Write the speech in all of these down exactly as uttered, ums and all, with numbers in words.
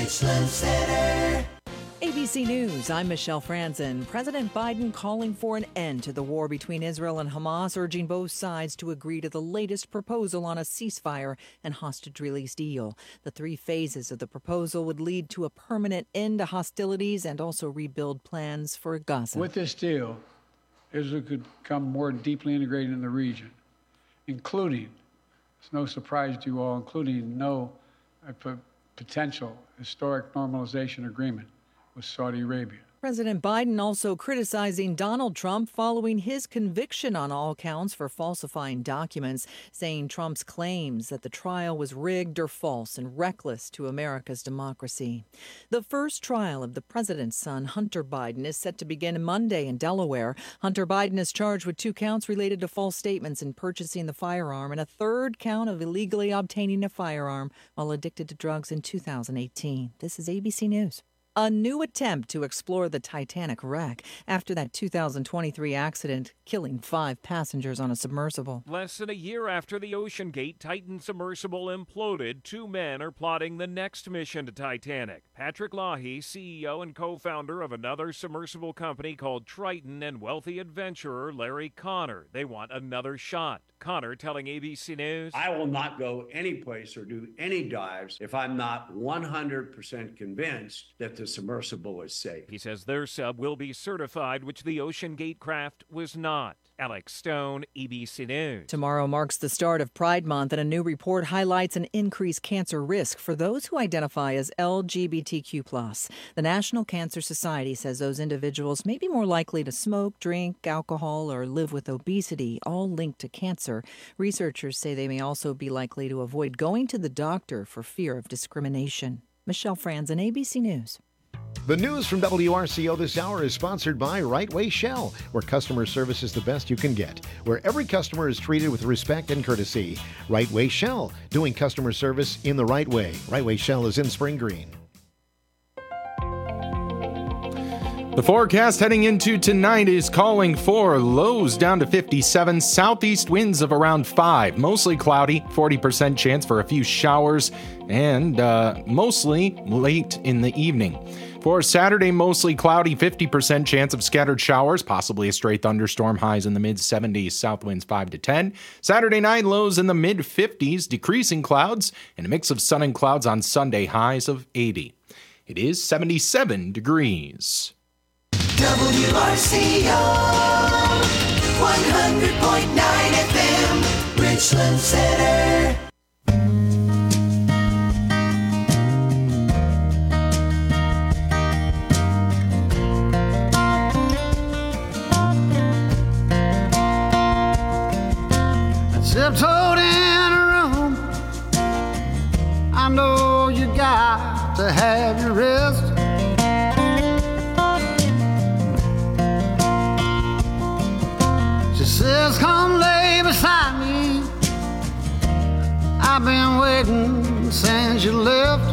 Richland Center. A B C News, I'm Michelle Franzen. President Biden calling for an end to the war between Israel and Hamas, urging both sides to agree to the latest proposal on a ceasefire and hostage release deal. The three phases of the proposal would lead to a permanent end to hostilities and also rebuild plans for Gaza. With this deal, Israel could become more deeply integrated in the region, including, it's no surprise to you all, including no uh, p- potential historic normalization agreement with Saudi Arabia. President Biden also criticizing Donald Trump following his conviction on all counts for falsifying documents, saying Trump's claims that the trial was rigged are false and reckless to America's democracy. The first trial of the president's son, Hunter Biden, is set to begin Monday in Delaware. Hunter Biden is charged with two counts related to false statements in purchasing the firearm and a third count of illegally obtaining a firearm while addicted to drugs in two thousand eighteen. This is A B C News. A new attempt to explore the Titanic wreck after that two thousand twenty-three accident, killing five passengers on a submersible. Less than a year after the OceanGate Titan submersible imploded, two men are plotting the next mission to Titanic. Patrick Leahy, C E O and co-founder of another submersible company called Triton, and wealthy adventurer Larry Connor. They want another shot. Connor telling A B C News, I will not go any place or do any dives if I'm not one hundred percent convinced that the submersible is safe. He says their sub will be certified, which the OceanGate craft was not. Alex Stone, A B C News. Tomorrow marks the start of Pride Month, and a new report highlights an increased cancer risk for those who identify as L G B T Q plus. The National Cancer Society says those individuals may be more likely to smoke, drink alcohol, or live with obesity, all linked to cancer. Researchers say they may also be likely to avoid going to the doctor for fear of discrimination. Michelle Franzen, A B C News. The news from W R C O this hour is sponsored by Right Way Shell, where customer service is the best you can get, where every customer is treated with respect and courtesy. Right Way Shell, doing customer service in the right way. Right Way Shell is in Spring Green. The forecast heading into tonight is calling for lows down to fifty-seven, southeast winds of around five, mostly cloudy, forty percent chance for a few showers, and uh, mostly late in the evening. For Saturday, mostly cloudy, fifty percent chance of scattered showers, possibly a stray thunderstorm, highs in the mid-seventies, south winds five to ten. Saturday night, lows in the mid-fifties, decreasing clouds, and a mix of sun and clouds on Sunday, highs of eighty. It is seventy-seven degrees. W R C O one hundred point nine F M, Richland Center. Tiptoed in a room, I know you got to have your rest. She says, come lay beside me. I've been waiting since you left.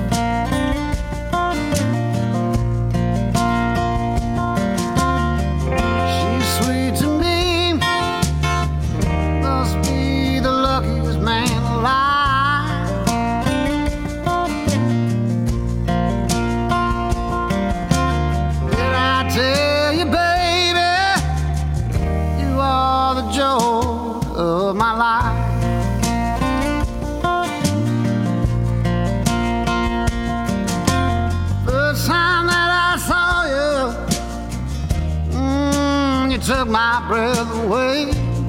She's sweet to me, must be the luckiest man alive. Did I tell you, baby, you are the joy of my life. First time that I saw you, mm, you took my breath away.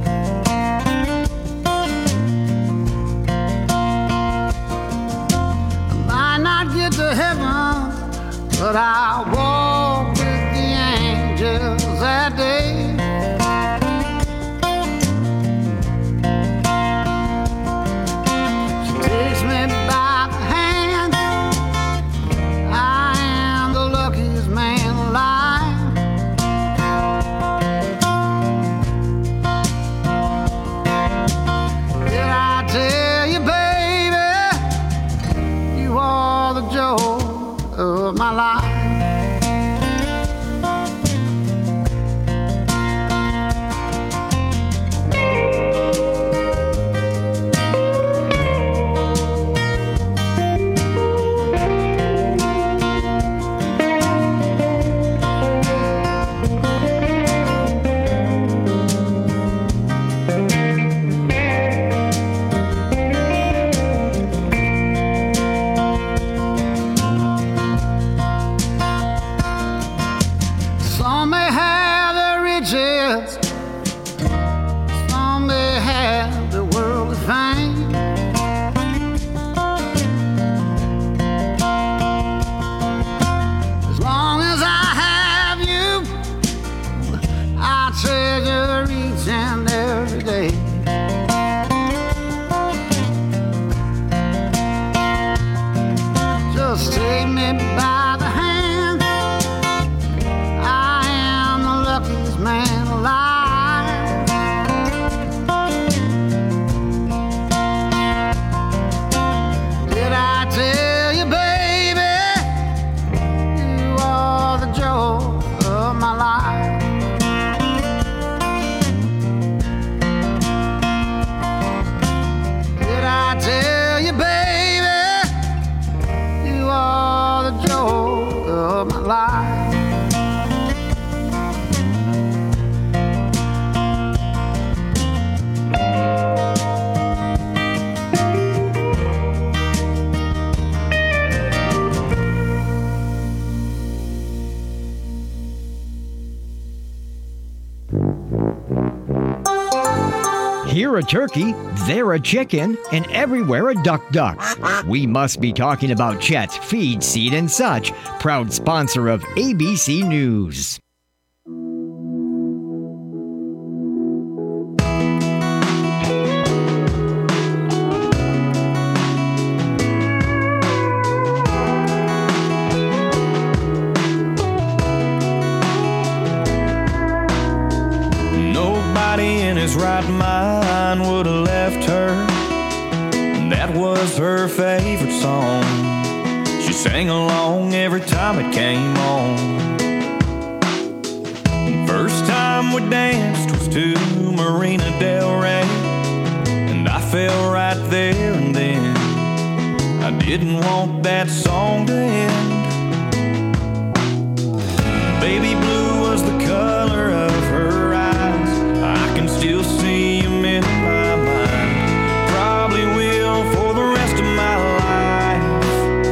I might not get to heaven, but I'll walk with the angels that day. She takes me by the hand. I am the luckiest man alive. Did I tell you, baby, you are the joy of my life. just take me by the hand. I am the luckiest man alive. Did I tell you, baby, you are the joy of my life? Did I tell you, baby, you are the joy of my life? Here a turkey, there a chicken, and everywhere a duck duck. We must be talking about Chet Feed, Seed and Such, proud sponsor of A B C News. Nobody in his right mind would have left her. That was her favorite song. She sang along every time it came on. First time we danced was to Marina Del Rey, and I fell right there and then. I didn't want that song to end. Baby blue was the color of her eyes. I can still see him in my mind. Probably will for the rest of my life.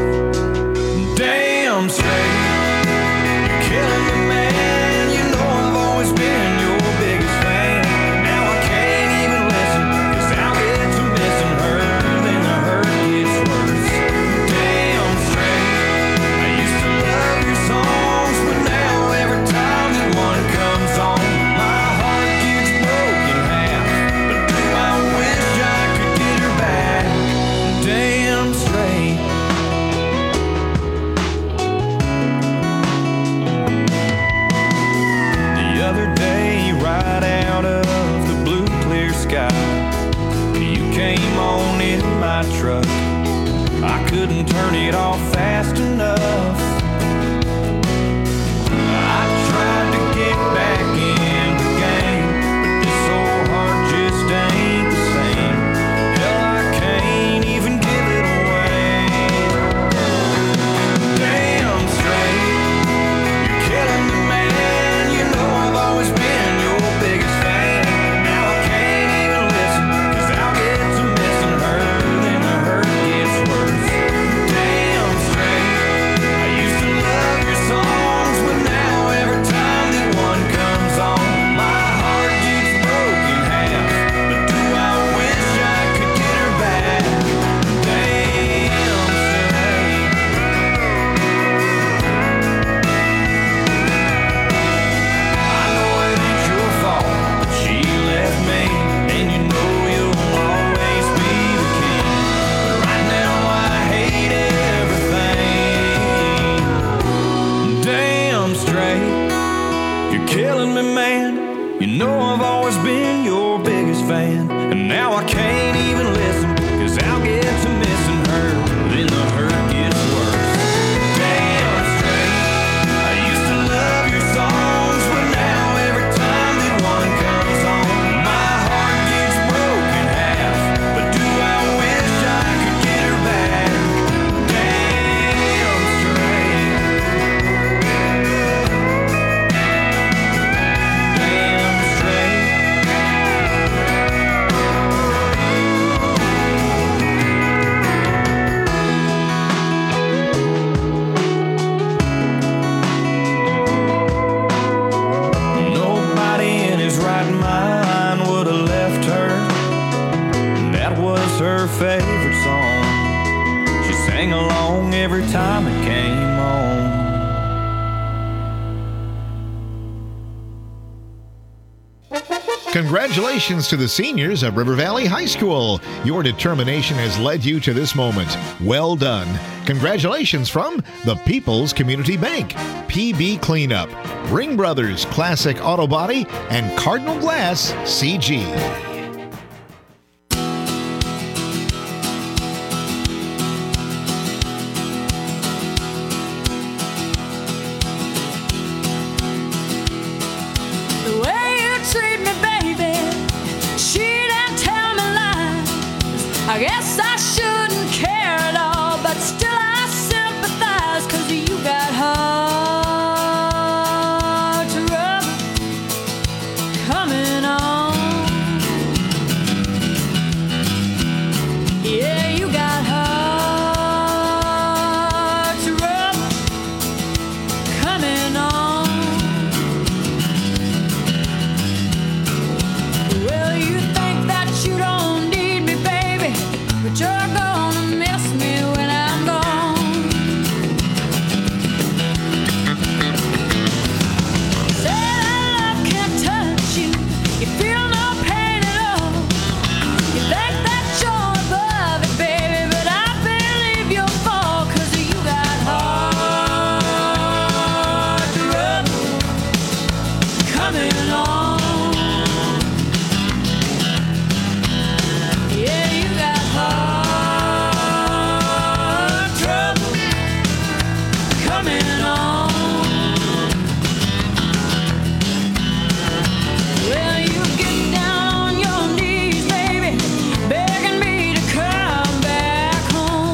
Damn straight, you're killing me, man. You know I've always been your biggest fan. Now I can't even listen, 'cause I'll get to missing her, then the hurt gets worse. Damn straight, I used to love your songs, but now every time that one comes on, my heart gets broken half. But do I wish I could get her back? Damn straight. The other day, right out of the blue clear sky, you came on in my truck. I couldn't turn it off fast enough. I tried to get back in the game, but this old heart just ain't the same. Hell, I can't even give it away. Damn straight, you're killing me, man. You know I've always been your biggest fan. Now I can't even listen, 'cause I'll get to missing her, then the hurt gets worse. Damn straight, I used to love your songs, but now every time that one comes on, my heart gets broken half. But do I wish I could get her back? Damn straight. I know it ain't your fault that she left me, and you know you'll always be the king. But right now I hate everything. Damn straight, you're killing me, man. You know I've always been your biggest fan, and now I can't even listen, 'cause I'll get to missing her, then the hurt gets worse. Damn straight, I used to love your songs, but now every time that one comes on, my heart gets broken half. But do I wish I could get her back? Damn straight. Damn straight. Congratulations to the seniors of River Valley High School. Your determination has led you to this moment. Well done. Congratulations from the People's Community Bank, P B Cleanup, Ring Brothers Classic Auto Body, and Cardinal Glass C G. I guess I shouldn't care at all, but still I sympathize, 'cause you got hard to rub coming on. Yeah, you got hard to rub coming on. Well, you think that you don't need me, baby, but you're gonna miss me when I'm gone. Say that love can't touch you, you feel no pain at all. You think that you're above it, baby, but I believe you'll fall, 'cause you got hard to rub coming on. Yeah, you got hard trouble coming on. Well, you get down on your knees, baby, begging me to come back home.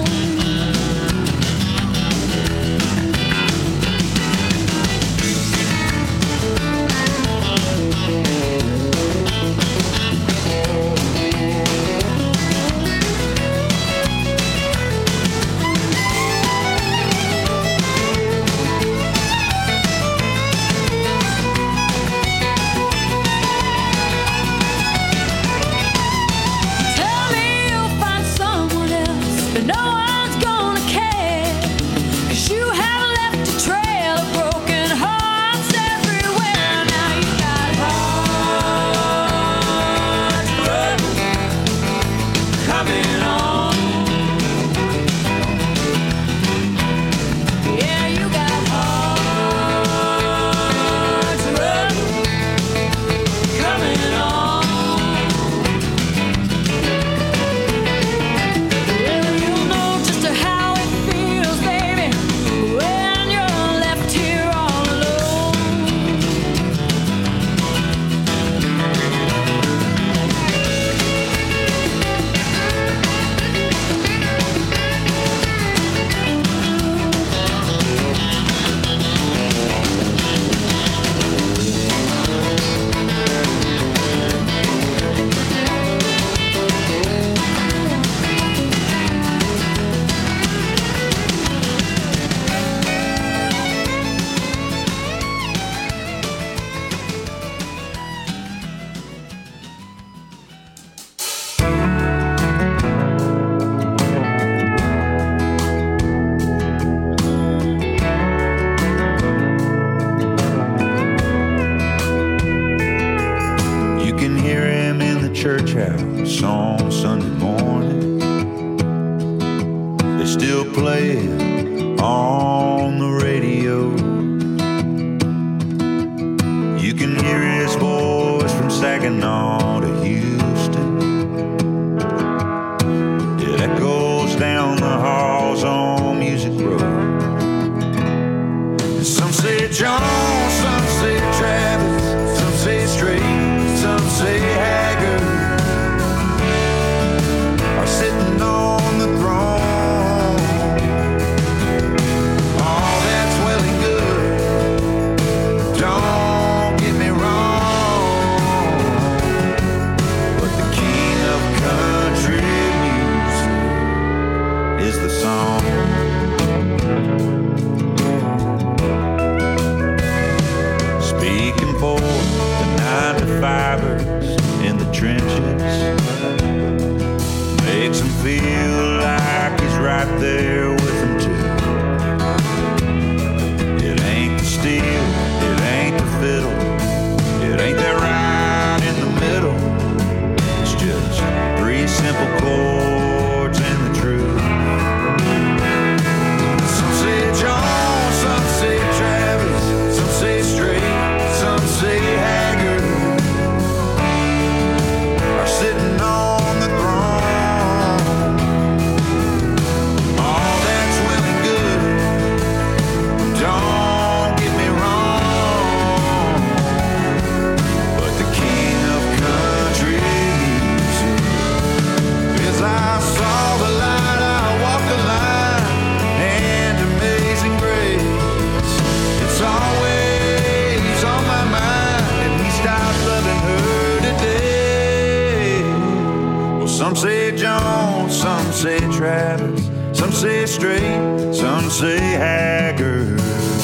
say straight, some say haggard,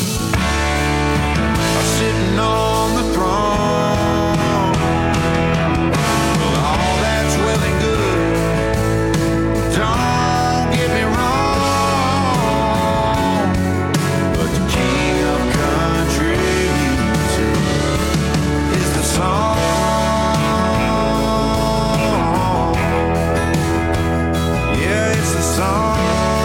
are sitting on the throne. Well, all that's well and good, don't get me wrong, but the king of country music is the song. Yeah, it's the song.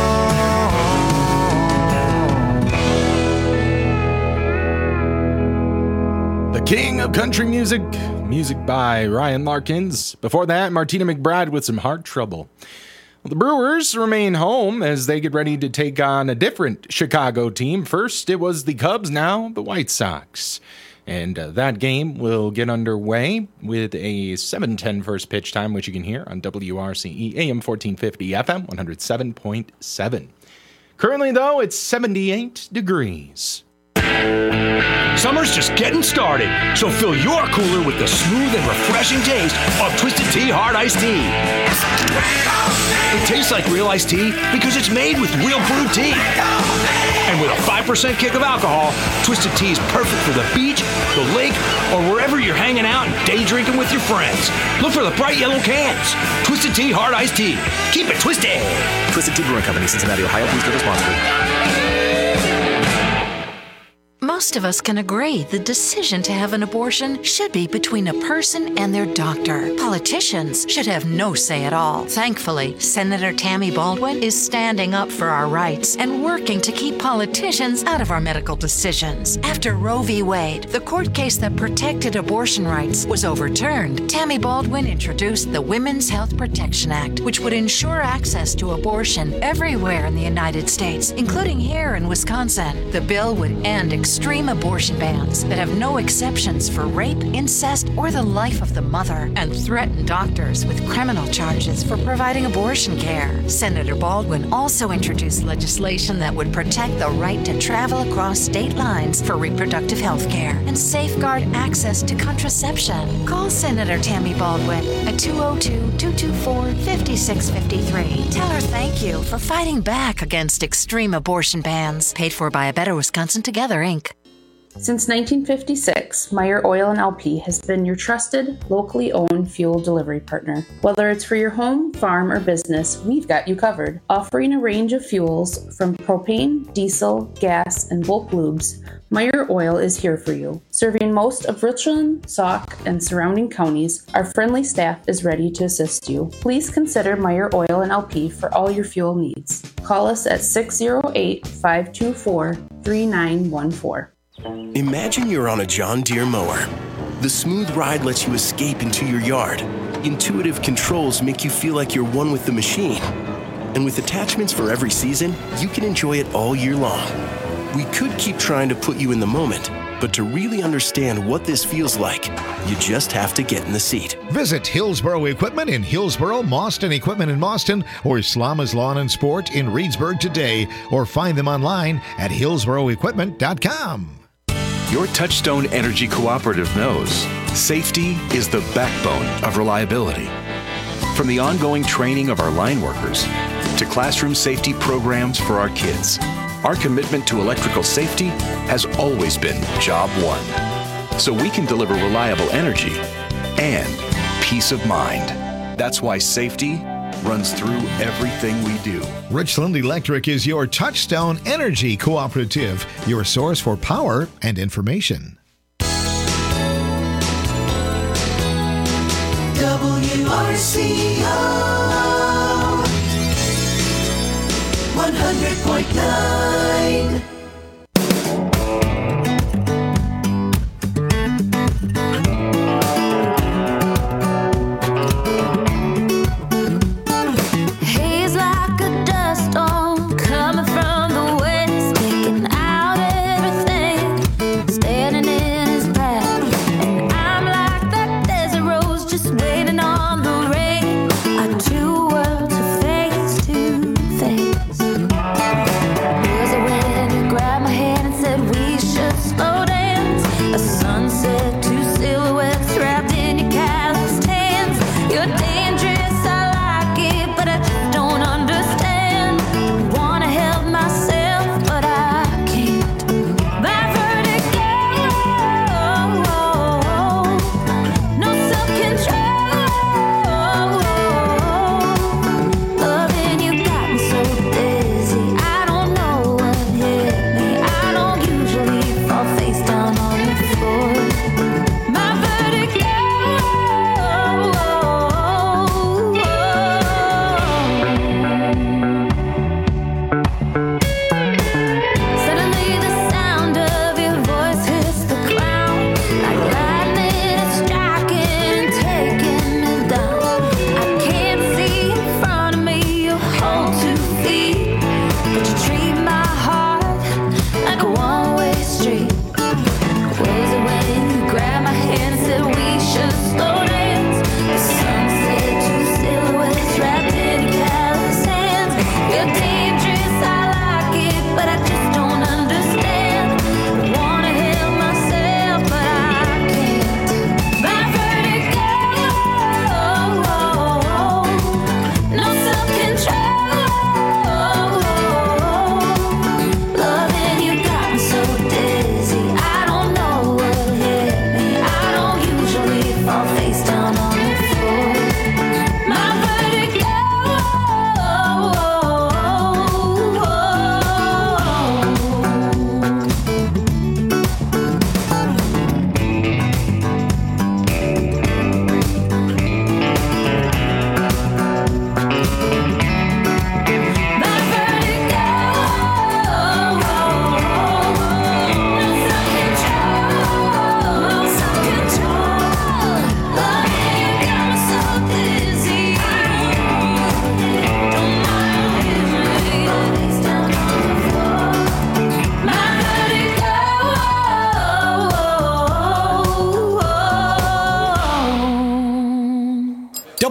The king of country music, music by Ryan Larkins. Before that, Martina McBride with Some Heart Trouble. Well, the Brewers remain home as they get ready to take on a different Chicago team. First, it was the Cubs, now the White Sox. And uh, that game will get underway with a seven ten first pitch time, which you can hear on W R C E A M fourteen fifty F M one oh seven point seven. Currently, though, it's seventy-eight degrees. Summer's just getting started, so fill your cooler with the smooth and refreshing taste of Twisted Tea Hard Iced Tea. It tastes like real iced tea because it's made with real brewed tea. And with a five percent kick of alcohol, Twisted Tea is perfect for the beach, the lake, or wherever you're hanging out and day drinking with your friends. Look for the bright yellow cans. Twisted Tea Hard Iced Tea. Keep it twisted. Twisted Tea Brewing Company, Cincinnati, Ohio. Please give responsibly. Most of us can agree the decision to have an abortion should be between a person and their doctor. Politicians should have no say at all. Thankfully, Senator Tammy Baldwin is standing up for our rights and working to keep politicians out of our medical decisions. After Roe v. Wade, the court case that protected abortion rights, was overturned, Tammy Baldwin introduced the Women's Health Protection Act, which would ensure access to abortion everywhere in the United States, including here in Wisconsin. The bill would end extreme abortion bans that have no exceptions for rape, incest, or the life of the mother, and threaten doctors with criminal charges for providing abortion care. Senator Baldwin also introduced legislation that would protect the right to travel across state lines for reproductive health care and safeguard access to contraception. Call Senator Tammy Baldwin at two oh two, two two four, five six five three. Tell her thank you for fighting back against extreme abortion bans. Paid for by A Better Wisconsin Together, Incorporated. Since nineteen fifty-six, Meyer Oil and L P has been your trusted, locally owned fuel delivery partner. Whether it's for your home, farm, or business, we've got you covered. Offering a range of fuels from propane, diesel, gas, and bulk lubes, Meyer Oil is here for you. Serving most of Richland, Sauk, and surrounding counties, our friendly staff is ready to assist you. Please consider Meyer Oil and L P for all your fuel needs. Call us at six oh eight, five two four, three nine one four. Imagine you're on a John Deere mower. The smooth ride lets you escape into your yard. Intuitive controls make you feel like you're one with the machine. And with attachments for every season, you can enjoy it all year long. We could keep trying to put you in the moment, but to really understand what this feels like, you just have to get in the seat. Visit Hillsboro Equipment in Hillsboro, Mauston Equipment in Mauston, or Slama's Lawn and Sport in Reedsburg today, or find them online at hillsboro equipment dot com. Your Touchstone Energy Cooperative knows safety is the backbone of reliability. From the ongoing training of our line workers to classroom safety programs for our kids, our commitment to electrical safety has always been job one. So we can deliver reliable energy and peace of mind. That's why safety runs through everything we do. Richland Electric is your Touchstone Energy Cooperative, your source for power and information. W R C O one hundred point nine. He's like a dust storm coming from the west, making out everything, standing in his path. And I'm like that desert rose just waiting on the rain. Our two worlds are face to face. There's a wind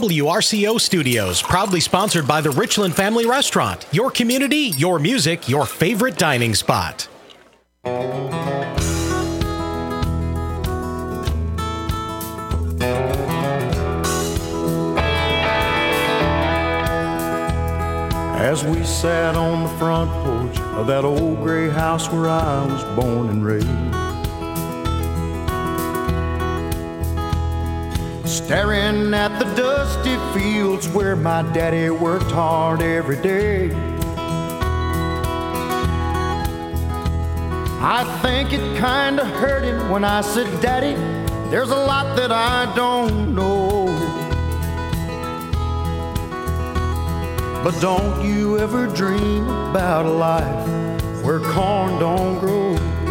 W R C O Studios, proudly sponsored by the Richland Family Restaurant. Your community, your music, your favorite dining spot. As we sat on the front porch of that old gray house where I was born and raised, staring at the dusty fields where my daddy worked hard every day, I think it kinda hurt him when I said, Daddy, there's a lot that I don't know. But don't you ever dream about a life where corn don't grow.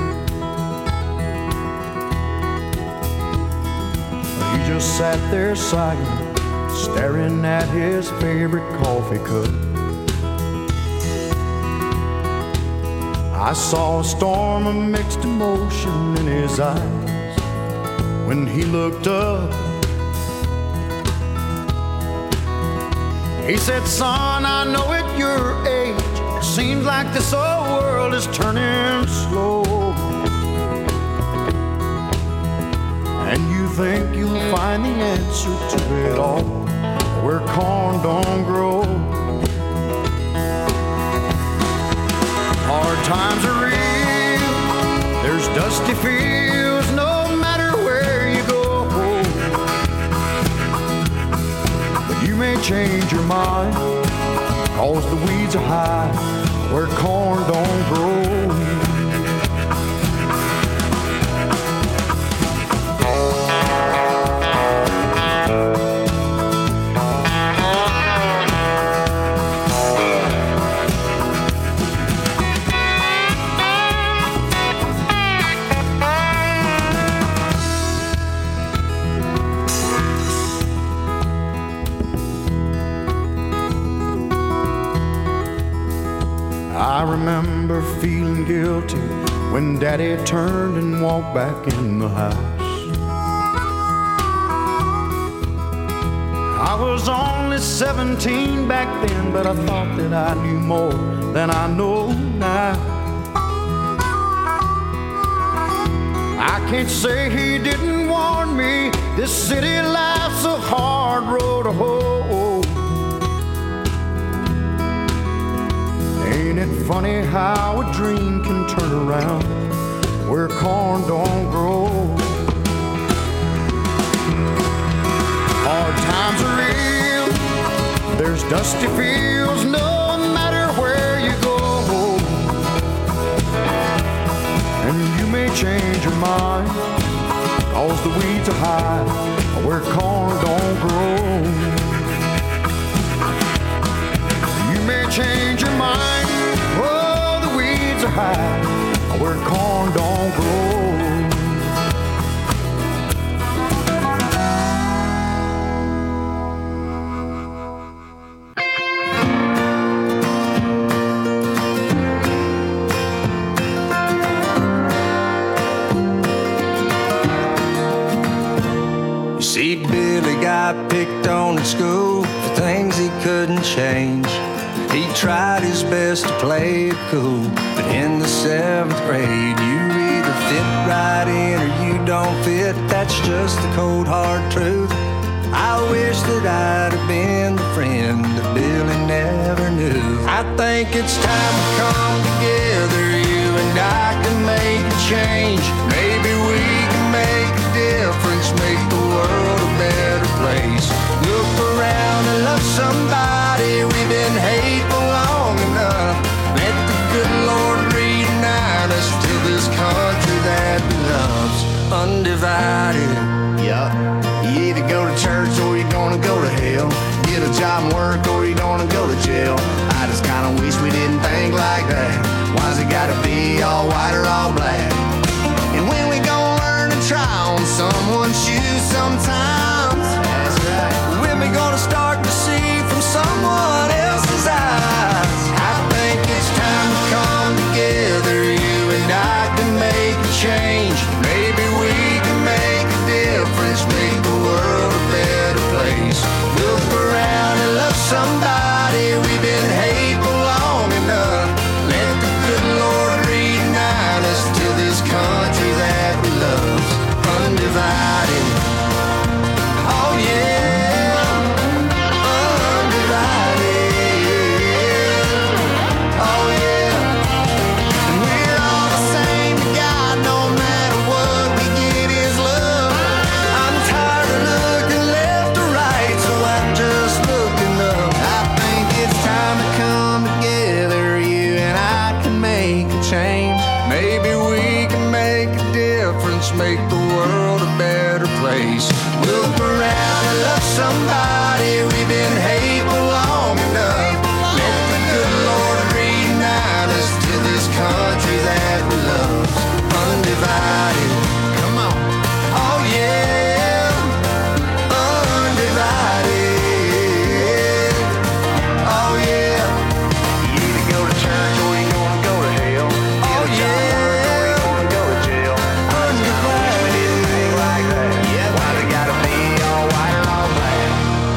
He just sat there silent, staring at his favorite coffee cup. I saw a storm of mixed emotion in his eyes when he looked up. He said, son, I know at your age, seems like this old world is turning slow. And you think you'll find the answer to it all where corn don't grow. Hard times are real, there's dusty fields no matter where you go. But you may change your mind, cause the weeds are high where corn don't grow. I remember feeling guilty when Daddy turned and walked back in the house. I was only seventeen back then, but I thought that I knew more than I know now. I can't say he didn't warn me, this city life's a hard road to hoe. Ain't it funny how a dream can turn around where corn don't grow? Hard times are real, there's dusty fields no matter where you go. And you may change your mind, cause the weeds are high where corn don't grow. You may change your mind, oh, the weeds are high where corn don't grow. You see, Billy got picked on in school for things he couldn't change. He tried his best to play it cool, but in the seventh grade, you either fit right in or you don't fit. That's just the cold hard truth. I wish that I'd have been the friend that Billy never knew. I think it's time to come together, you and I can make a change. Maybe we can make a difference, make the world a better place. Look around and love somebody, we've been hateful long enough. Let the good Lord reunite us to this country that we love's undivided. Yup, you either go to church or you're gonna go to hell. Get a job and work or you're gonna go to jail. I just kinda wish we didn't think like that. Why's it gotta be all white or all black? And when we gonna learn to try on someone's shoes sometimes? That's right. When we gonna start to see from someone else's eyes? I think it's time to come together, you and I can make a change. Maybe we can make a difference, make the world a better place. Look maybe we can make a difference, make the world a better place. Look around and love somebody, we've been hateful long enough. Let the good Lord reunite us to this country that we love. Undivided, come on, oh yeah, undivided, oh yeah. You either go to church or you gonna go to hell. Oh yeah, or you gonna go to jail. Undivided, anything like that. Yeah, why they gotta be all white or all black?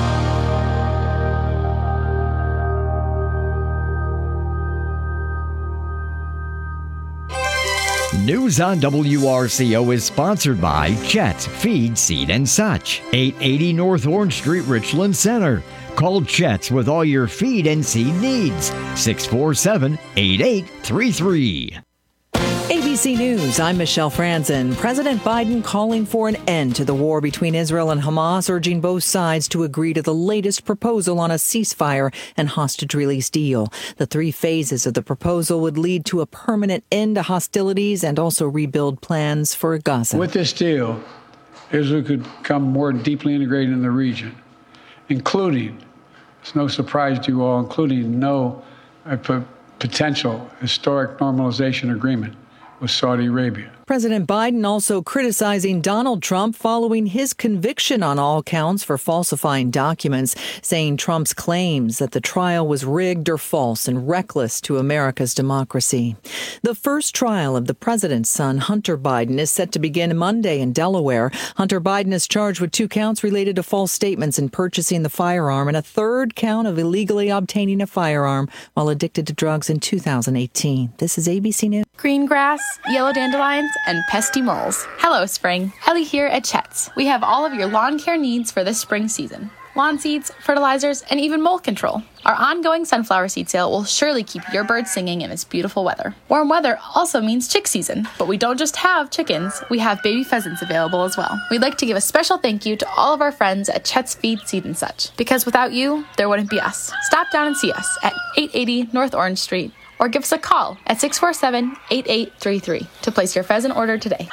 News on W R C O is sponsored by Chet's Feed, Seed and Such, eight eighty North Orange Street, Richland Center. Call Chet's with all your feed and seed needs. six four seven, eight eight three three. A B C News, I'm Michelle Franzen. President Biden calling for an end to the war between Israel and Hamas, urging both sides to agree to the latest proposal on a ceasefire and hostage release deal. The three phases of the proposal would lead to a permanent end to hostilities and also rebuild plans for Gaza. With this deal, Israel could become more deeply integrated in the region, including, it's no surprise to you all, including no uh, p- potential historic normalization agreement with Saudi Arabia. President Biden also criticizing Donald Trump following his conviction on all counts for falsifying documents, saying Trump's claims that the trial was rigged or false and reckless to America's democracy. The first trial of the president's son, Hunter Biden, is set to begin Monday in Delaware. Hunter Biden is charged with two counts related to false statements in purchasing the firearm and a third count of illegally obtaining a firearm while addicted to drugs in two thousand eighteen. This is A B C News. Green grass, yellow dandelions, and pesky moles. Hello, spring. Ellie here at Chet's. We have all of your lawn care needs for this spring season. Lawn seeds, fertilizers, and even mole control. Our ongoing sunflower seed sale will surely keep your birds singing in this beautiful weather. Warm weather also means chick season, but we don't just have chickens, we have baby pheasants available as well. We'd like to give a special thank you to all of our friends at Chet's Feed, Seed and Such, because without you, there wouldn't be us. Stop down and see us at eight eighty North Orange Street, or give us a call at six four seven, eight eight three three to place your pheasant order today.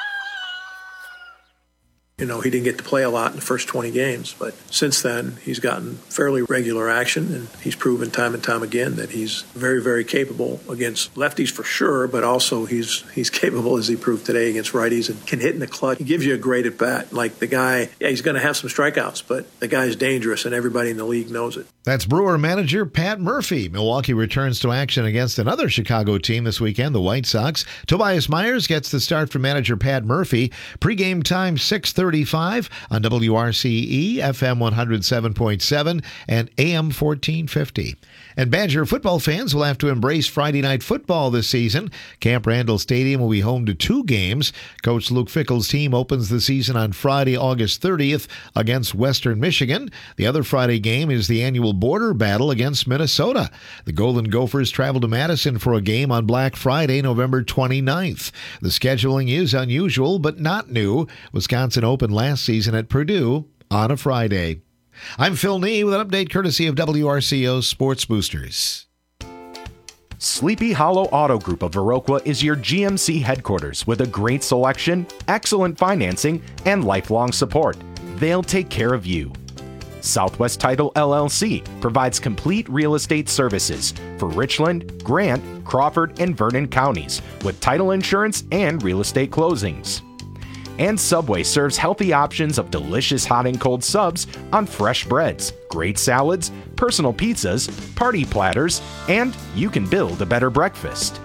You know, he didn't get to play a lot in the first twenty games, but since then he's gotten fairly regular action, and he's proven time and time again that he's very, very capable against lefties for sure, but also he's he's capable, as he proved today, against righties and can hit in the clutch. He gives you a great at bat. Like the guy, yeah, he's going to have some strikeouts, but the guy's dangerous, and everybody in the league knows it. That's Brewer manager Pat Murphy. Milwaukee returns to action against another Chicago team this weekend, the White Sox. Tobias Myers gets the start for manager Pat Murphy. Pre-game time six thirty-five on W R C E, F M one oh seven point seven and A M fourteen fifty. And Badger football fans will have to embrace Friday night football this season. Camp Randall Stadium will be home to two games. Coach Luke Fickell's team opens the season on Friday, August thirtieth against Western Michigan. The other Friday game is the annual border battle against Minnesota. The Golden Gophers travel to Madison for a game on Black Friday, November twenty-ninth. The scheduling is unusual, but not new. Wisconsin opened last season at Purdue on a Friday. I'm Phil Nee with an update courtesy of W R C O's Sports Boosters. Sleepy Hollow Auto Group of Viroqua is your G M C headquarters with a great selection, excellent financing, and lifelong support. They'll take care of you. Southwest Title L L C provides complete real estate services for Richland, Grant, Crawford, and Vernon counties with title insurance and real estate closings. And Subway serves healthy options of delicious hot and cold subs on fresh breads, great salads, personal pizzas, party platters, and you can build a better breakfast.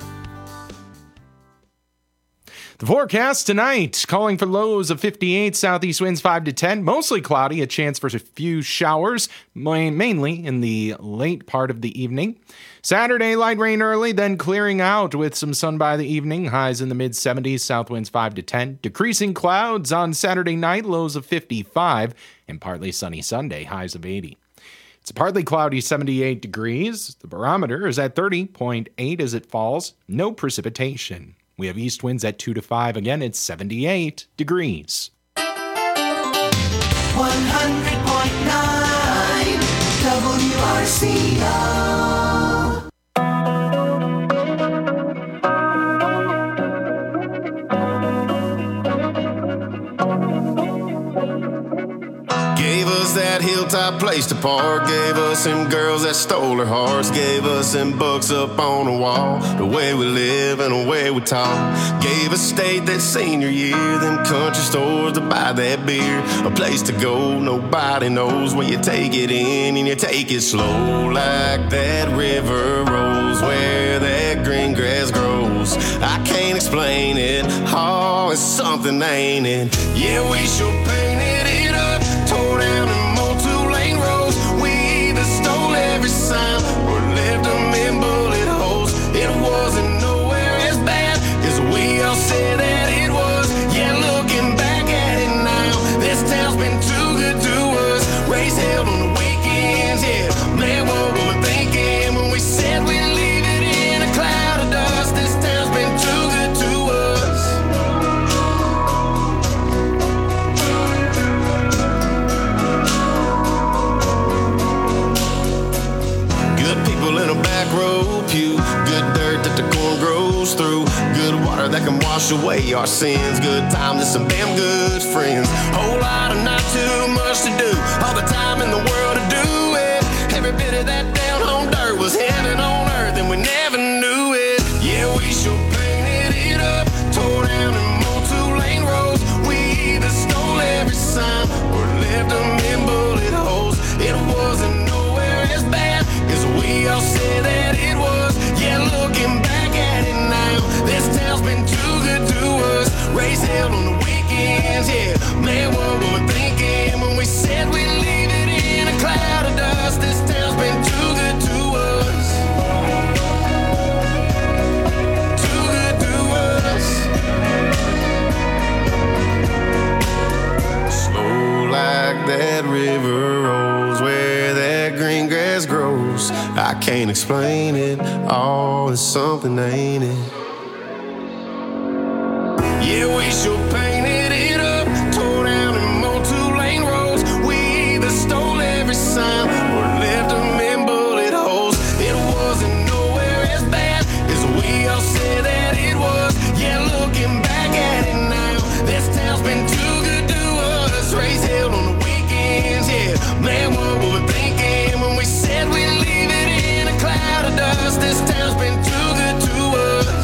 The forecast tonight, calling for lows of fifty-eight, southeast winds five to ten, mostly cloudy, a chance for a few showers, mainly in the late part of the evening. Saturday, light rain early, then clearing out with some sun by the evening, highs in the mid seventies, south winds five to ten. Decreasing clouds on Saturday night, lows of fifty-five, and partly sunny Sunday, highs of eighty. It's partly cloudy, seventy-eight degrees. The barometer is at thirty point eight as it falls. No precipitation. We have east winds at two to five. Again, it's seventy-eight degrees. one hundred point nine W R C O. us that hilltop place to park. Gave us them girls that stole our hearts. Gave us them books up on the wall. The way we live and the way we talk. Gave us state that senior year. Them country stores to buy that beer. A place to go, nobody knows. Where you take it in and you take it slow. Like that river rolls where that green grass grows. I can't explain it. Oh, it's something, ain't it? Yeah, we sure painted it up. Tore down them old two-lane roads. We either stole every sign or left them in bullet holes. It wasn't nowhere as bad as we all said that it was. Yeah, looking back at it now, this town's been too good to us. Race held on the weekends, yeah. Man, what were we thinking when we said we'd leave it in a cloud of dust? This town's been too good to us. Good people in a back row pew. Good dirt that the corn grows through. Good water that can wash away our sins. Good times and some damn good friends. Whole lot of not too much to do. All the time in the world to do it. Every bit of that down home dirt was heaven on earth and we never knew it. Yeah, we sure painted it up. Tore down them old two-lane roads. We either stole every sign or left them in bullet holes. It wasn't nowhere as bad as we all said that it was. Yeah, looking back at it now, this town's been too good to us. Race held on the weekends, yeah. Man, what were we thinking when we said we'd leave it in a cloud of dust? This town's been too good to us. Too good to us. Slow like that river rolls where that green grass grows. I can't explain it. Oh, it's something, ain't it? Yeah, we sure painted it up. Tore down them old two-lane roads. We either stole every sign or left them in bullet holes. It wasn't nowhere as bad as we all said that it was. Yeah, looking back at it now, this town's been too good to us. Race held on the weekends, yeah. Man, what were we thinking when we said we'd leave it in a cloud of dust? This town's been too good to us.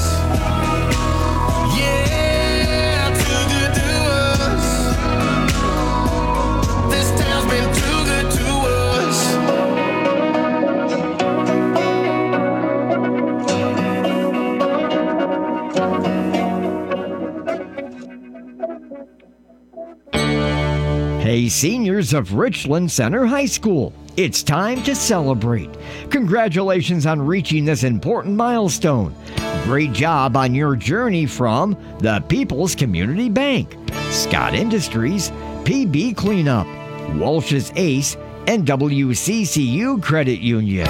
Yeah, too good to us. This town's been too good to us. Hey, seniors of Richland Center High School, it's time to celebrate. Congratulations on reaching this important milestone. Great job on your journey from the People's Community Bank, Scott Industries, P B Cleanup, Walsh's Ace, and W C C U Credit Union.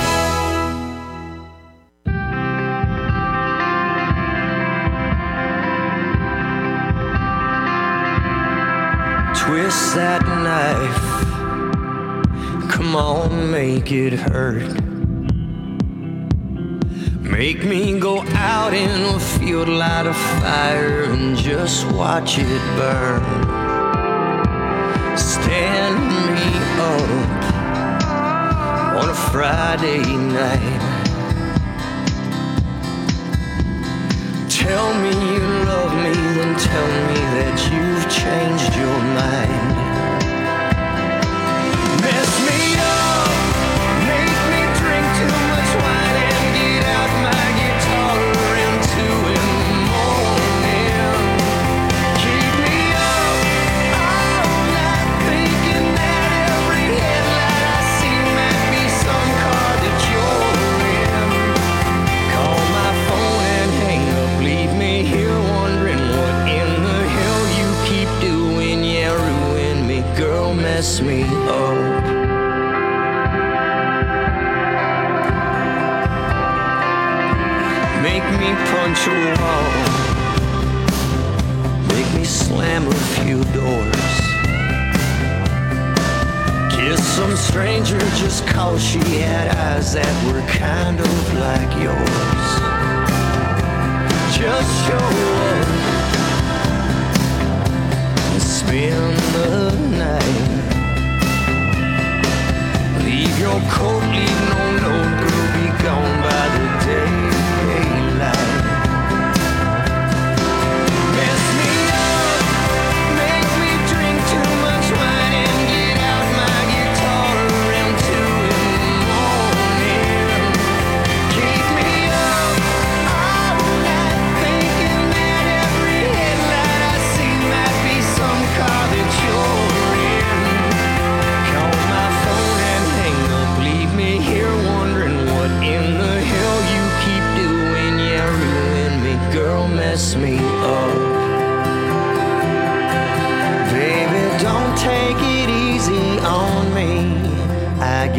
Twist that knife, come on, make it hurt. Make me go out in a field, light a fire and just watch it burn. Stand me up on a Friday night. Tell me you love me, then tell me that you've changed your mind. Mess me up, make me drink too much wine and get out my guitar into in the morning. Keep me up all night thinking that every headlight I see might be some car that you're in. Call my phone and hang up, leave me here wondering what in the hell you keep doing. Yeah, ruin me, girl, mess me up. Make me punch a wall, make me slam a few doors, kiss some stranger just cause she had eyes that were kind of like yours. Just show up and spend the night.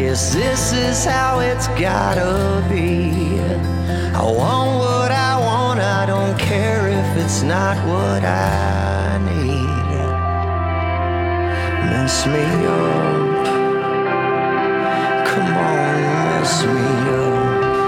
guess this is how it's gotta be. I want what I want, I don't care if it's not what I need. Mess me up, come on, mess me up.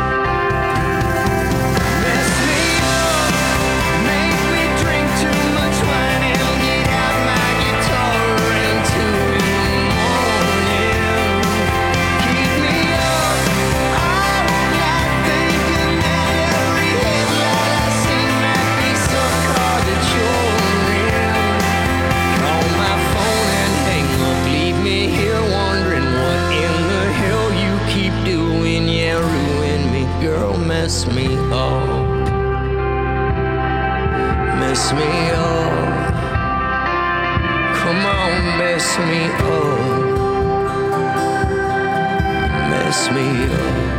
Mess me up, mess me up, come on, mess me up, mess me up.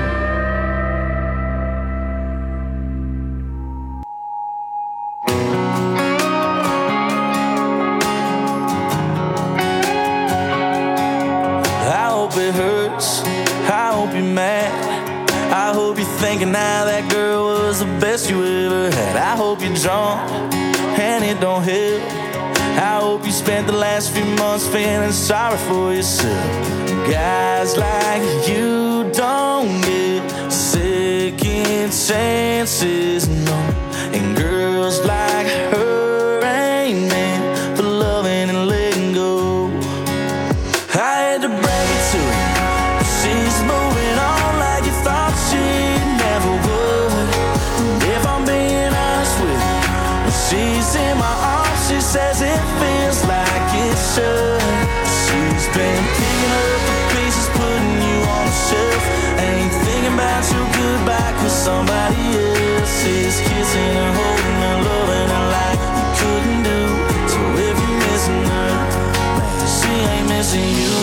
I hope it hurts, I hope you're mad, I hope you're thinking now that girl was the best you ever had. I hope you're drunk and it don't help. I hope you spent the last few months feeling sorry for yourself. Guys like you don't get second chances, no. And girls like her ain't meant for loving and letting go. I had to break it to you, but she's moving on like you thought she never would. And if I'm being honest with you, when she's in my arms, she says it feels like it should. She's been picking up the pieces, putting you on the shelf. Ain't thinking about your goodbye, cause somebody else is kissing her, holding her, loving her like you couldn't do. So if you're missing her, man, she ain't missing you.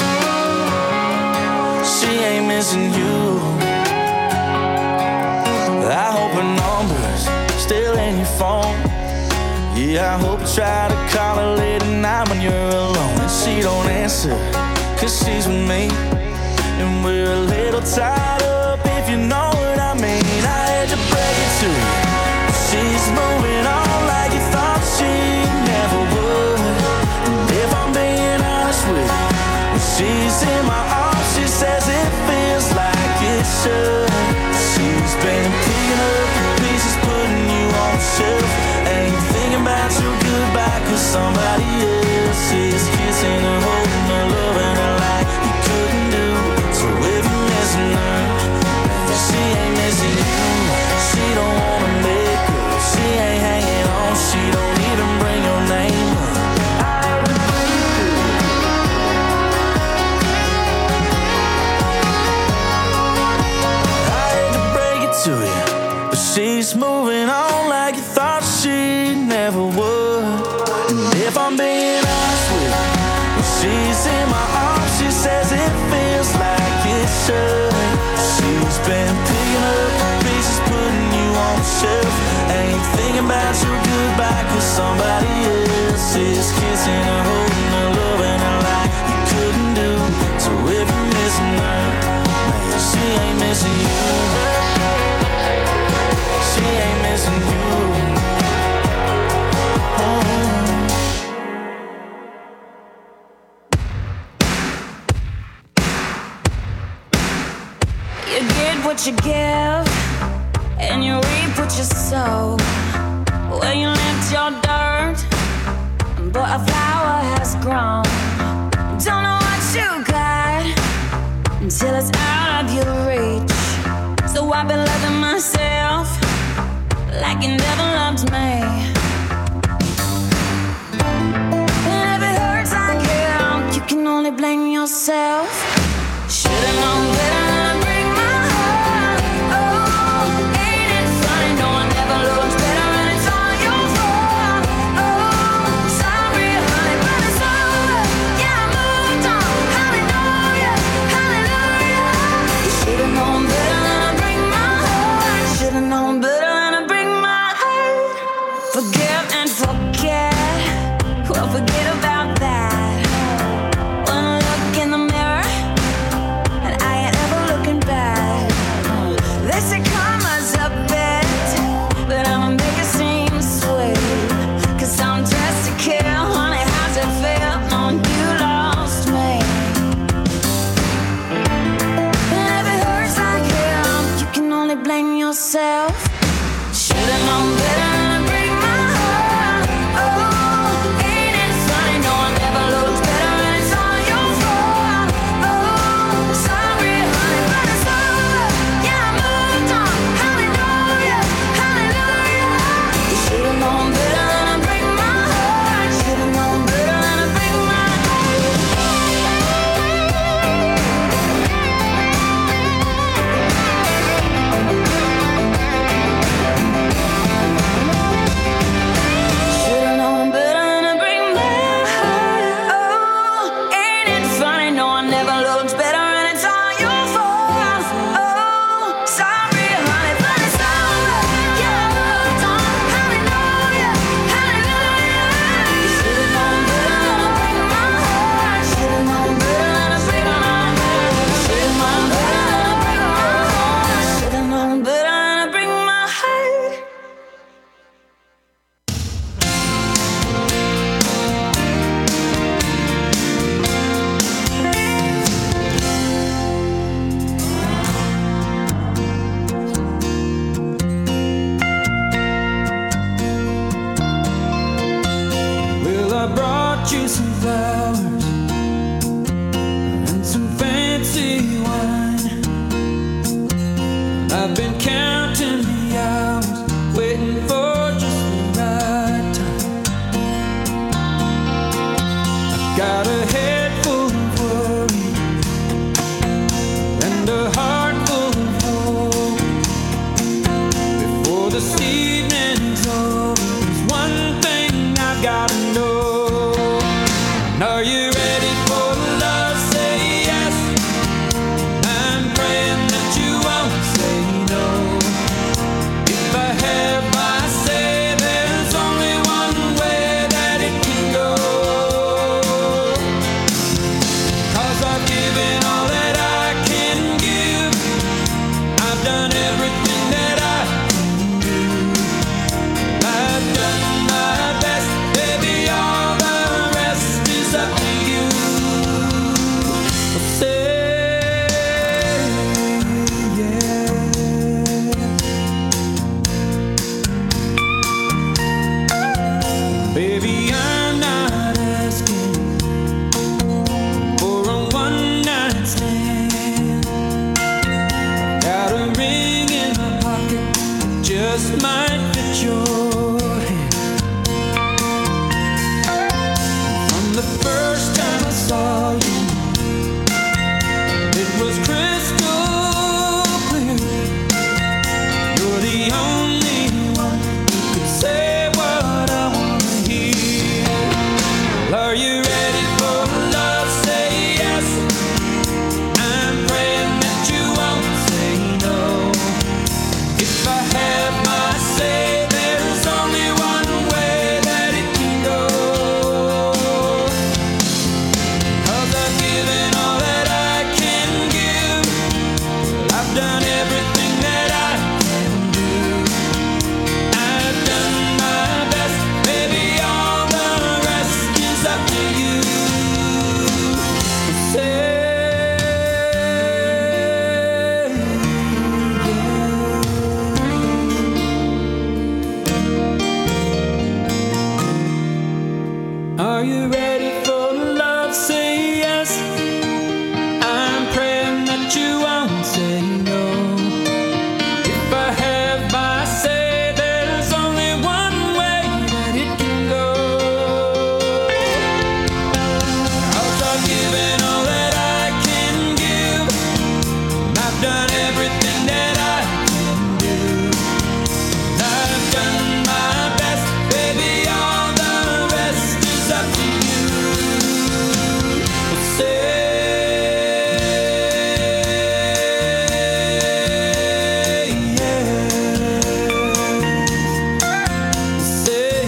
She ain't missing you. I hope her number's still in your phone. Yeah, I hope you try to call her late at night when you're alone and she don't answer, cause she's with me. And we're a little tied up, if you know what I mean. I had to break it to you, she's moving on like you thought she never would. And if I'm being honest with you, when she's in my arms, she says it feels like it should. She's been picking up the pieces, putting you on the shelf. Ain't thinking about your goodbye, cause somebody else is kissing her, holding her, loving her like you couldn't do. So if you're missing her, she ain't missing you. She don't wanna make up, she ain't hanging on, she don't even bring your name up. To you, but she's moving on like you thought she never would. And if I'm being honest with you, when she's in my arms, she says it feels like it should. She's been picking up the pieces, putting you on the shelf. Ain't thinking about your goodbye, cause somebody else is kissing her, holding her, loving her like you couldn't do. So if you're missing her, man, she ain't missing you. She ain't missing you. Oh. You get what you give, and you reap what you sow. When you lift your dirt, but a flower has grown. Don't know what you got until it's out of your reach. So I've been loving myself like you never loved me. And if it hurts like hell, you can only blame yourself. Should've known better than to break my heart. Oh, ain't it funny? No one ever looks better when it's all your fault. Oh, sorry, honey, but it's over. Yeah, I moved on. Hallelujah, hallelujah. You should've known better than to break my heart. Should've known better. Forgive and forget, well, forget about that. One look in the mirror, and brought you some flowers and some fancy wine. I've been counting the hours, waiting for just the right time. I've got a head full of worry and a heart full of hope. Before this evening's over, there's one thing I've got to know. Are you ready for love? Say yes. I'm praying that you won't say no. If I have my say, there's only one way that it can go. 'Cause I've given all that I can give. I've done everything that I can do. I've done my best, baby, all the rest is up to you. Say yeah. Baby, I'm not asking for a one night stand. Got a ring in my pocket, just might fit your hand. From the first time I saw you, it was crystal clear. You're the only one who could say what I want to hear. Are you ready for love? Say yes. I'm praying that you won't say no. If I have my say, there's only one way that it can go. 'Cause I've given all that I can give. I've done everything that I can do. I've done my best, baby, all the rest is up to you. Say Are you ready for love? Say yes. I'm praying that you won't say no. If I have my say, there's only one way that it can go. 'Cause I've given all that I can give. I've done everything that I can do. I've done my best, baby, all the rest is up to you. Say yes. Say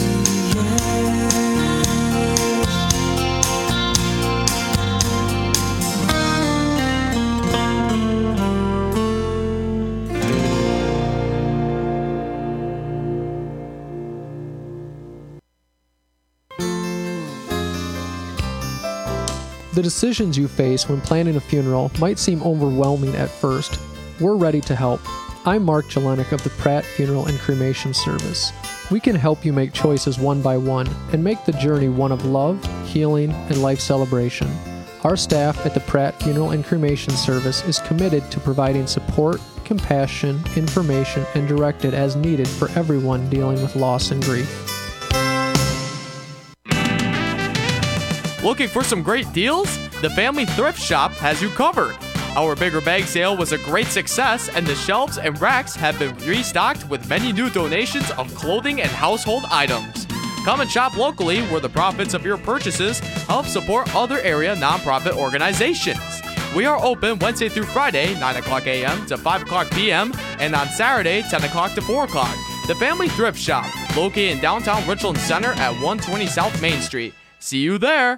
The decisions you face when planning a funeral might seem overwhelming at first. We're ready to help. I'm Mark Jelenik of the Pratt Funeral and Cremation Service. We can help you make choices one by one and make the journey one of love, healing, and life celebration. Our staff at the Pratt Funeral and Cremation Service is committed to providing support, compassion, information, and directed as needed for everyone dealing with loss and grief. Looking for some great deals? The Family Thrift Shop has you covered. Our bigger bag sale was a great success, and the shelves and racks have been restocked with many new donations of clothing and household items. Come and shop locally, where the profits of your purchases help support other area nonprofit organizations. We are open Wednesday through Friday, nine o'clock a m to five o'clock p m, and on Saturday, ten o'clock to four o'clock. The Family Thrift Shop, located in downtown Richland Center at one twenty South Main Street. See you there!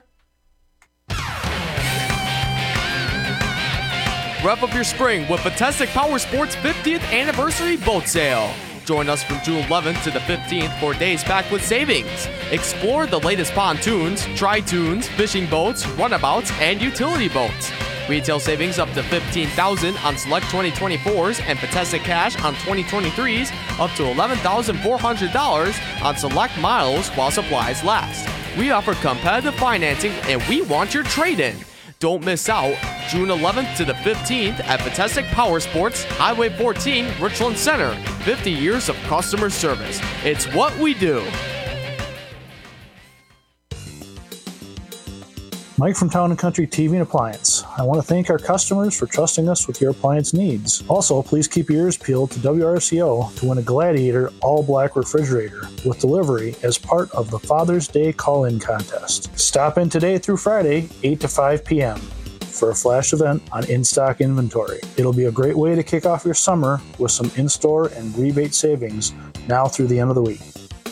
Rev up your spring with Fantastic Power Sports fiftieth Anniversary Boat Sale. Join us from June eleventh to the fifteenth for days packed with savings. Explore the latest pontoons, tri-toons, fishing boats, runabouts, and utility boats. Retail savings up to fifteen thousand dollars on select twenty twenty-fours and Fantastic Cash on twenty twenty-threes up to eleven thousand four hundred dollars on select models while supplies last. We offer competitive financing and we want your trade-in. Don't miss out. June eleventh to the fifteenth at Vitestic Power Sports, Highway fourteen, Richland Center. fifty years of customer service. It's what we do. Mike from Town and Country T V and Appliance. I want to thank our customers for trusting us with your appliance needs. Also, please keep your ears peeled to W R C O to win a Gladiator all-black refrigerator with delivery as part of the Father's Day call-in contest. Stop in today through Friday, eight to five p.m. for a flash event on in-stock inventory. It'll be a great way to kick off your summer with some in-store and rebate savings now through the end of the week.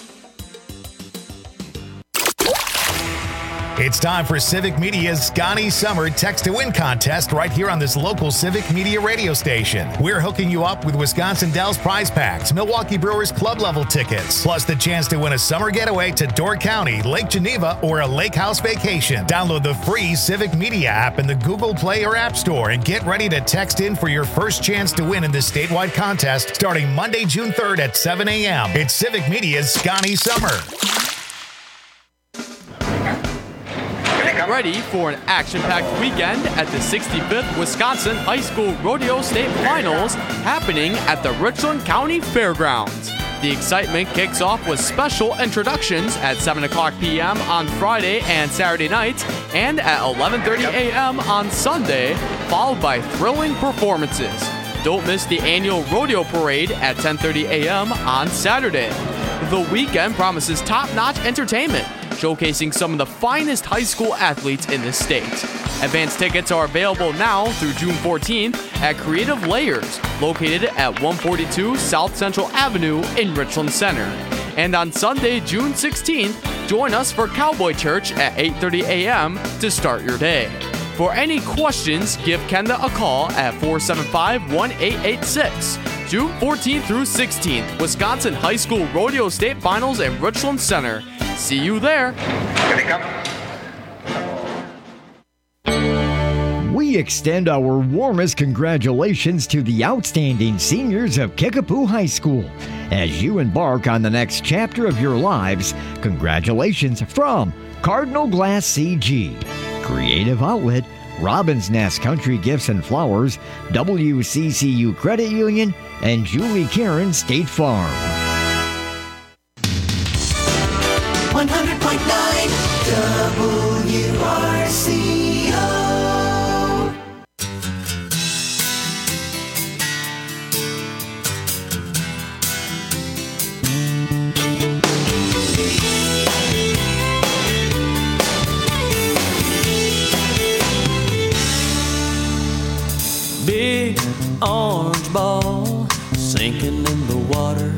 It's time for Civic Media's Scotty Summer Text to Win contest right here on this local Civic Media radio station. We're hooking you up with Wisconsin Dells prize packs, Milwaukee Brewers club level tickets, plus the chance to win a summer getaway to Door County, Lake Geneva, or a lake house vacation. Download the free Civic Media app in the Google Play or App Store and get ready to text in for your first chance to win in this statewide contest starting Monday, June third at seven a.m. It's Civic Media's Scotty Summer. Get ready for an action-packed weekend at the sixty-fifth Wisconsin High School Rodeo State Finals happening at the Richland County Fairgrounds. The excitement kicks off with special introductions at seven o'clock p.m. on Friday and Saturday nights and at eleven thirty a.m. on Sunday, followed by thrilling performances. Don't miss the annual rodeo parade at ten thirty a.m. on Saturday. The weekend promises top-notch entertainment, showcasing some of the finest high school athletes in the state. Advance tickets are available now through June fourteenth at Creative Layers, located at one forty-two South Central Avenue in Richland Center. And on Sunday, June sixteenth, join us for Cowboy Church at eight thirty a.m. to start your day. For any questions, give Kenda a call at four seven five, one eight eight six. June fourteenth through sixteenth, Wisconsin High School Rodeo State Finals in Richland Center. See you there. We extend our warmest congratulations to the outstanding seniors of Kickapoo High School. As you embark on the next chapter of your lives, congratulations from Cardinal Glass C G, Creative Outlet, Robin's Nest Country Gifts and Flowers, W C C U Credit Union, and Julie Karen State Farm. one hundred point nine W R C O. Big orange ball sinking in the water,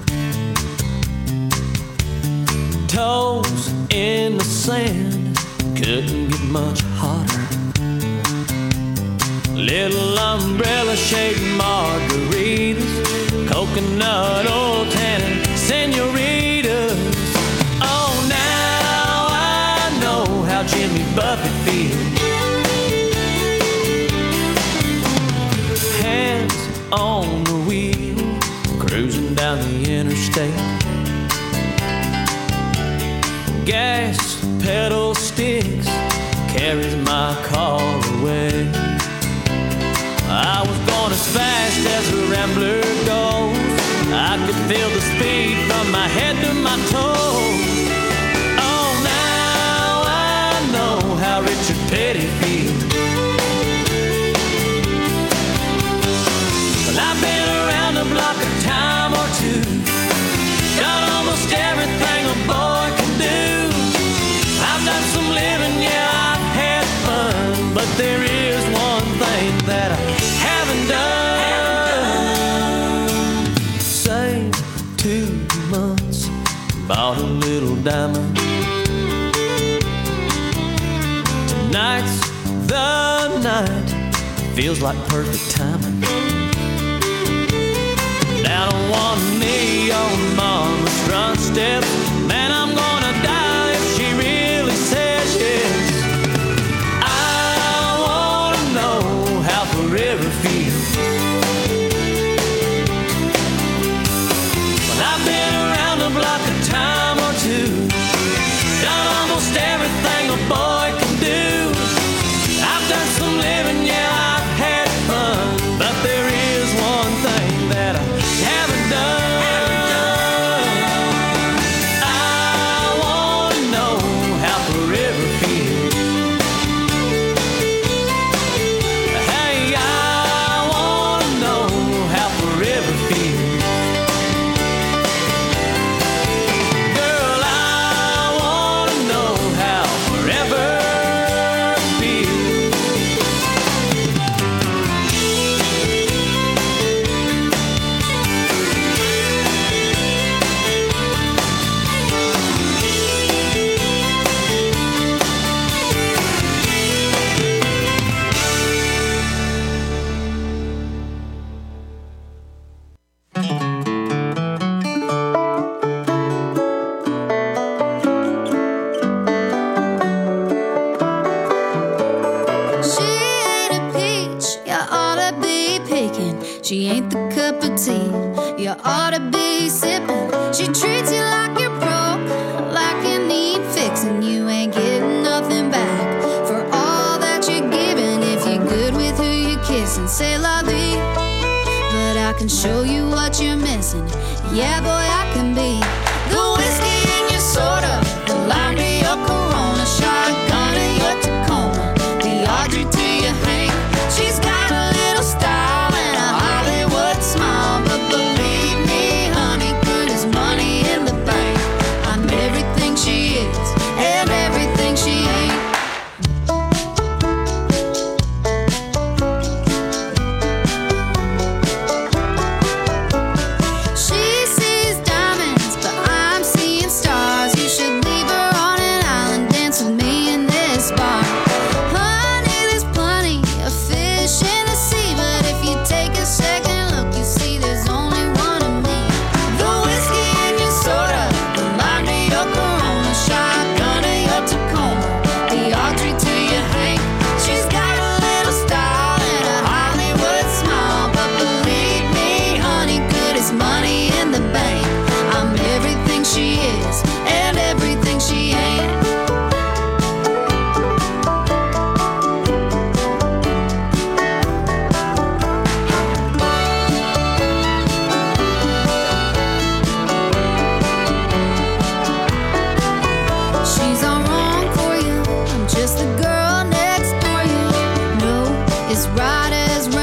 toes in the sand, couldn't get much hotter. Little umbrella shaped margaritas, coconut oil tannin senoritas. Oh, now I know how Jimmy Buffett feels. Hands on the wheel, cruising down the interstate. Gas pedal sticks carries my car away. I was going as fast as a rambler goes. I could feel the speed from my head to my toes. Oh, now I know how Richard Petty feels. Well, I've been around the block a time or two, done almost everything a boy can do. I've done some living, yeah, I've had fun, but there is one thing that I haven't done. Saved two months, bought a little diamond. Tonight's the night, feels like perfect timing. Down on one knee on mama's front steps, man, I'm gonna die if she really says yes. I wanna know how forever feels. Well, I've been around the block a time or two, done almost ought to be sipping. She treats you like you're broke, like you need fixing. You ain't getting nothing back for all that you're giving. If you're good with who you're kissing, say la vie. But I can show you what you're missing. Yeah, boy, I can be the whiskey in your soda, the lime to your Corona, shotgun in your Tacoma, the Audrey to your Hank. She's got a little style and a Hollywood smile, but believe me, honey, good as money in the bank. I'm everything she is and everything she ain't. She sees diamonds, but I'm seeing stars. You should leave her on an island, dance with me in this bar. Honey, there's plenty of fish in the sea, but if you take a second look, you see there's only one of me. The whiskey in your soda, the lime to your Corona, shotgun to your Tacoma, the Audrey to your Hank. She's got a little style and a Hollywood smile, but believe me, honey, good as money in the bank. I'm everything she is and everything she ain't. She's all wrong for you. I'm just the girl next door. You know it's right